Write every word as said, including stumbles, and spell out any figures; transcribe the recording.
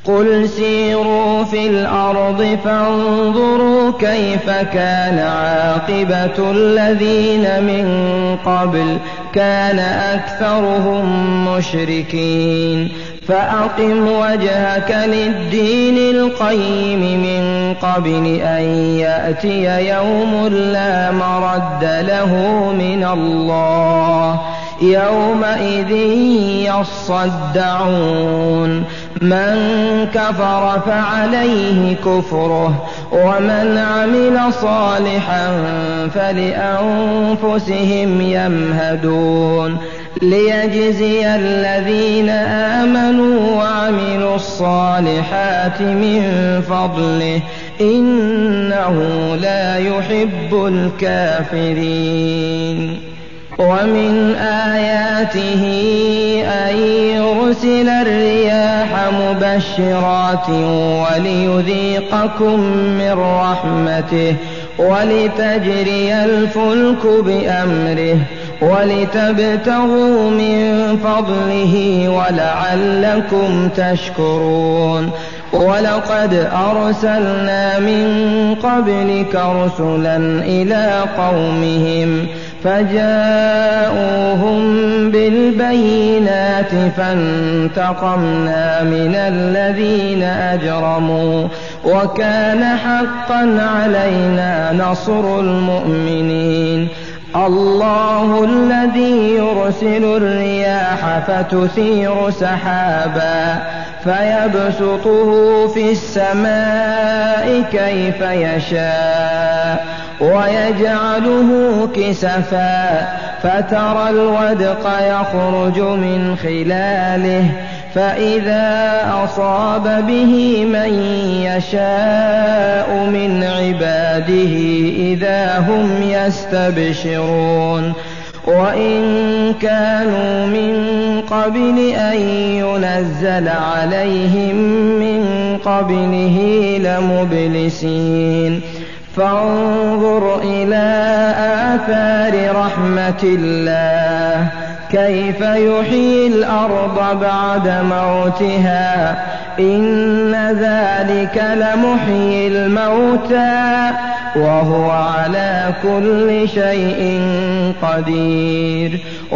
قُلْ سِيرُوا فِي الْأَرْضِ فَانظُرُوا كَيْفَ كَانَ عَاقِبَةُ الَّذِينَ مِن قَبْلُ كَانَ أَكْثَرُهُم مُّشْرِكِينَ فَأَقِمْ وَجْهَكَ لِلدِّينِ الْقَيِّمِ مِن قَبْلِ أَن يَأْتِيَ يَوْمٌ لَّا مَرَدَّ لَهُ مِنَ اللَّهِ يَوْمَئِذٍ يَصَّدَّعُونَ مَن كَفَرَ فَعَلَيْهِ كُفْرُهُ وَمَنْ عَمِلَ صَالِحًا فَلِأَنفُسِهِمْ يَمْهَدُونَ لِيَجْزِيَ الَّذِينَ آمَنُوا وَعَمِلُوا الصَّالِحَاتِ مِن فَضْلِهِ إِنَّهُ لَا يُحِبُّ الْكَافِرِينَ وَمِنْ آيَاتِهِ أَن يُرْسِلَ الرِّيَاحَ مُبَشِّرَاتٍ وَلِيُذِيقَكُم مِّن رَّحْمَتِهِ وَلِتَجْرِيَ الْفُلْكُ بِأَمْرِهِ وَلِتَبْتَغُوا مِن فَضْلِهِ وَلَعَلَّكُمْ تَشْكُرُونَ وَلَقَدْ أَرْسَلْنَا مِن قَبْلِكَ رُسُلًا إِلَىٰ قَوْمِهِمْ فَجَاءُوهُم بِالْبَيِّنَاتِ فَانتَقَمْنَا مِنَ الَّذِينَ أَجْرَمُوا وَكَانَ حَقًّا عَلَيْنَا نَصْرُ الْمُؤْمِنِينَ اللَّهُ الَّذِي يُرْسِلُ الرِّيَاحَ فَتُثِيرُ سَحَابًا فَيَبْسُطُهُ فِي السَّمَاءِ كَيْفَ يَشَاءُ وَيَجْعَلُهُ كِسَفًا فَتَرَى الْوَدْقَ يَخْرُجُ مِنْ خِلَالِهِ فَإِذَا أَصَابَ بِهِ مَن يَشَاءُ مِنْ عِبَادِهِ إِذَا هُمْ يَسْتَبْشِرُونَ وَإِن كَانُوا مِن قَبْلِ أَن يُنَزَّلَ عَلَيْهِم مِّن قَبْلِهِ لَمُبْلِسِينَ فانظُرْ إِلَىٰ آثَارِ رَحْمَتِ اللَّهِ كَيْفَ يُحْيِي الْأَرْضَ بَعْدَ مَوْتِهَا إِنَّ ذَٰلِكَ لَمُحْيِي الْمَوْتَىٰ وَهُوَ عَلَىٰ كُلِّ شَيْءٍ قَدِيرٌ